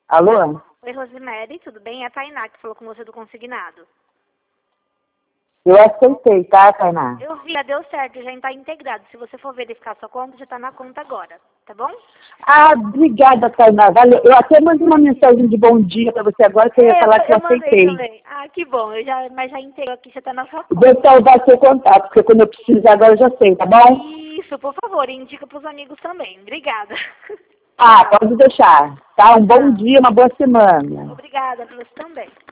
Alô? Oi, Rosemary, tudo bem? É a Tainá que falou com você do consignado. Eu aceitei, tá, Tainá? Eu vi, já deu certo, já está integrado. Se você for verificar sua conta, já está na conta agora, tá bom? Ah, obrigada, Tainá. Valeu. Eu até mandei uma mensagem de bom dia pra você agora, que eu ia falar que eu mandei aceitei. também. Ah, que bom, mas já integrou aqui, já está na sua conta. Vou salvar seu contato, porque quando eu precisar agora eu já sei, tá bom? Isso, por favor, indica para os amigos também. Obrigada. Ah, pode deixar. Tá? Um bom dia, uma boa semana. Obrigada, para você também.